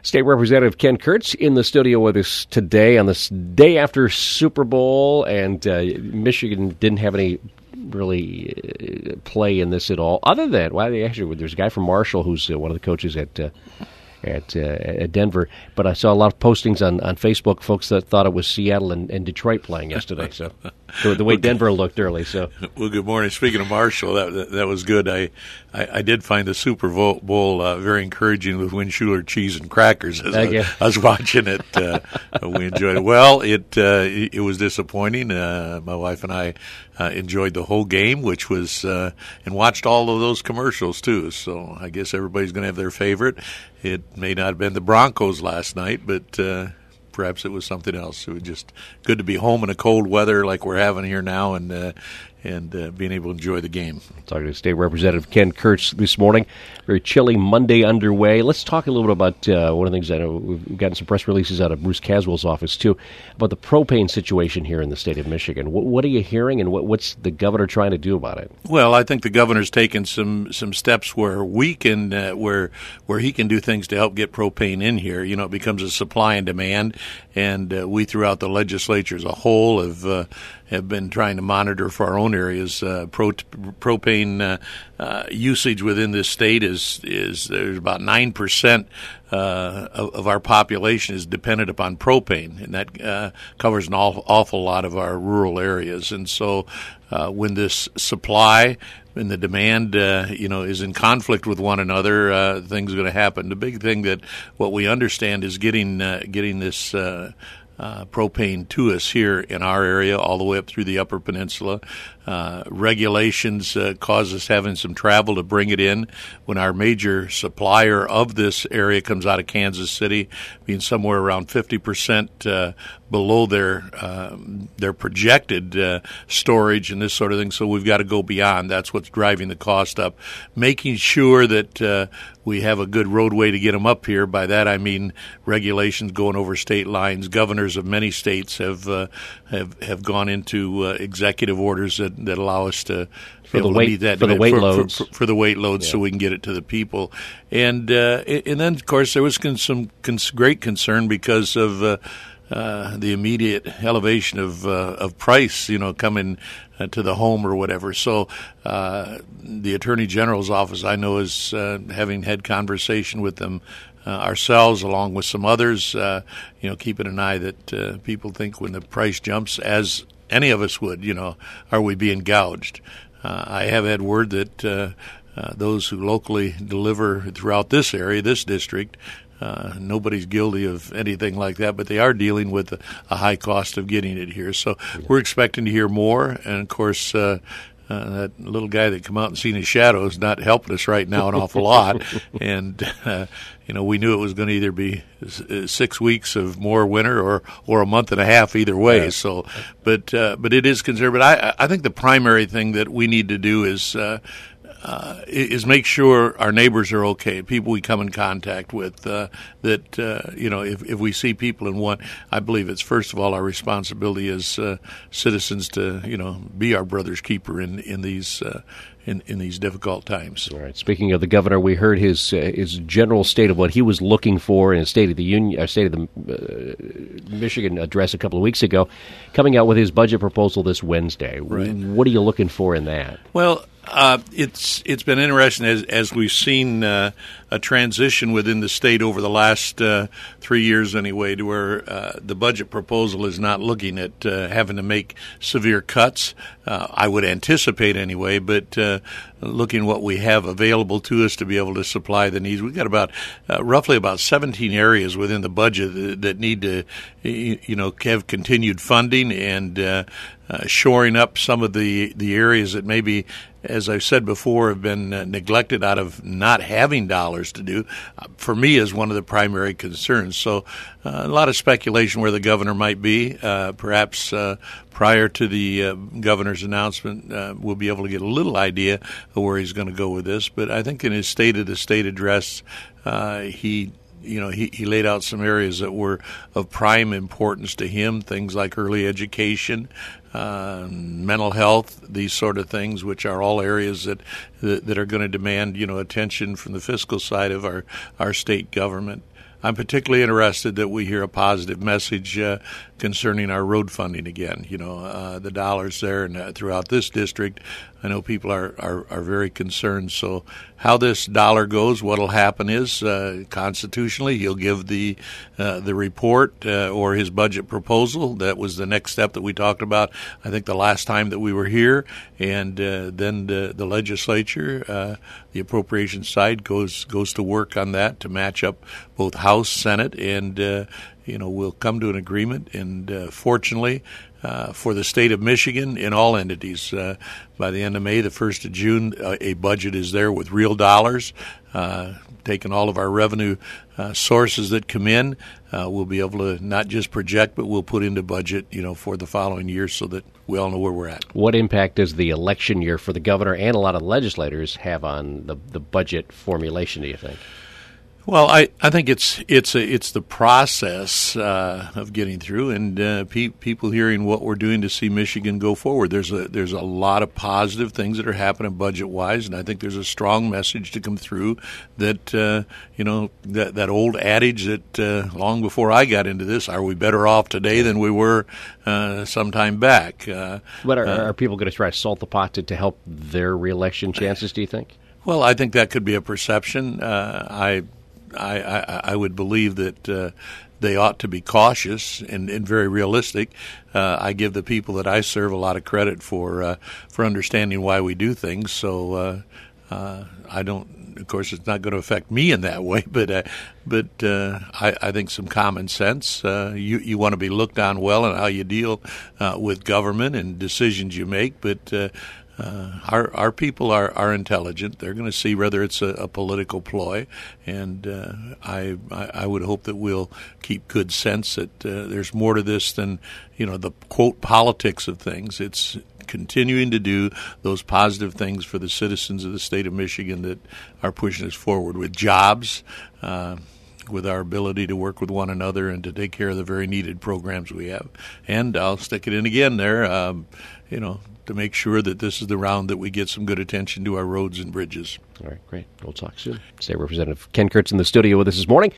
State Representative Ken Kurtz in the studio with us today on this day after Super Bowl, and Michigan didn't have any really play in this at all. Other than, there's a guy from Marshall who's one of the coaches at Denver, but I saw a lot of postings on Facebook, folks that thought it was Seattle and Detroit playing yesterday. So the way Denver looked early. So well, good morning. Speaking of Marshall, that was good. I did find the Super Bowl very encouraging with Windschuler cheese and crackers as I was watching it. We enjoyed it. Well, it was disappointing. My wife and I enjoyed the whole game, which was and watched all of those commercials too. So I guess everybody's going to have their favorite. It may not have been the Broncos last night, but perhaps it was something else. It was just good to be home in a cold weather like we're having here now, and being able to enjoy the game. Talking to State Representative Ken Kurtz this morning. Very chilly Monday underway. Let's talk a little bit about one of the things I know we've gotten some press releases out of Bruce Caswell's office, too, about the propane situation here in the state of Michigan. What are you hearing, and what's the governor trying to do about it? Well, I think the governor's taken some steps where we can where he can do things to help get propane in here. You know, it becomes a supply and demand, and we throughout the legislature as a whole have been trying to monitor for our own areas. Propane usage within this state is there's about 9% of our population is dependent upon propane, and that covers an awful lot of our rural areas. And so when this supply and the demand, is in conflict with one another, things are going to happen. The big thing that what we understand is getting this propane to us here in our area, all the way up through the Upper Peninsula. Regulations cause us having some travel to bring it in. When our major supplier of this area comes out of Kansas City, being somewhere around 50% below their projected storage and this sort of thing, so we've got to go beyond. That's what's driving the cost up. Making sure that we have a good roadway to get them up here. By that I mean regulations going over state lines. Governors of many states have gone into executive orders that allow us to for the weight loads, yeah, so we can get it to the people. And then of course there was some great concern because of the immediate elevation of price, coming to the home or whatever. So the Attorney General's office, I know, is having had conversation with them ourselves, along with some others, keeping an eye that people think when the price jumps, as any of us would, are we being gouged? I have had word that those who locally deliver throughout this area, this district, nobody's guilty of anything like that, but they are dealing with a high cost of getting it here. So we're expecting to hear more, and of course that little guy that come out and seen his shadow is not helping us right now an awful lot. And we knew it was going to either be 6 weeks of more winter or a month and a half either way. Yeah. So, but it is concerned. But I think the primary thing that we need to do is make sure our neighbors are okay, people we come in contact with, if we see people in one, I believe it's first of all our responsibility as citizens to, be our brother's keeper in these difficult times. All right. Speaking of the governor, we heard his general state of what he was looking for in his State of the Michigan address a couple of weeks ago, coming out with his budget proposal this Wednesday. Right. What are you looking for in that? Well, it's been interesting as we've seen a transition within the state over the last 3 years anyway, to where the budget proposal is not looking at having to make severe cuts. I would anticipate anyway, but looking what we have available to us to be able to supply the needs. We've got roughly about 17 areas within the budget that need to have continued funding and shoring up some of the areas that maybe, as I've said before, have been neglected out of not having dollars to do, for me is one of the primary concerns. So a lot of speculation where the governor might be. Perhaps prior to the governor's announcement, we'll be able to get a little idea of where he's going to go with this. But I think in his State of the State address, he laid out some areas that were of prime importance to him, things like early education, mental health, these sort of things, which are all areas that are going to demand, attention from the fiscal side of our state government. I'm particularly interested that we hear a positive message concerning our road funding again. The dollars there and throughout this district, I know people are very concerned. So how this dollar goes, what will happen is constitutionally he'll give the report or his budget proposal. That was the next step that we talked about, I think, the last time that we were here. And then the legislature, the appropriations side, goes to work on that to match up both House, Senate, and we'll come to an agreement. And fortunately, for the state of Michigan, in all entities, by the end of May, the 1st of June, a budget is there with real dollars. Taking all of our revenue sources that come in, we'll be able to not just project, but we'll put into budget, for the following year so that we all know where we're at. What impact does the election year for the governor and a lot of legislators have on the budget formulation, do you think? Well, I think it's the process of getting through, and people hearing what we're doing to see Michigan go forward. There's a lot of positive things that are happening budget wise, and I think there's a strong message to come through that that old adage that long before I got into this, are we better off today than we were some time back? But are people going to try to salt the pot to help their reelection chances? Do you think? Well, I think that could be a perception. I would believe that they ought to be cautious and very realistic. I give the people that I serve a lot of credit for understanding why we do things. So I don't. Of course, it's not going to affect me in that way. But I think some common sense. You want to be looked on well in how you deal with government and decisions you make. But our people are intelligent. They're going to see whether it's a political ploy, and I would hope that we'll keep good sense that there's more to this than the quote politics of things. It's continuing to do those positive things for the citizens of the state of Michigan that are pushing us forward with jobs, with our ability to work with one another and to take care of the very needed programs we have. And I'll stick it in again there, to make sure that this is the round that we get some good attention to our roads and bridges. All right, great. We'll talk soon. State Representative Ken Kurtz in the studio with us this morning.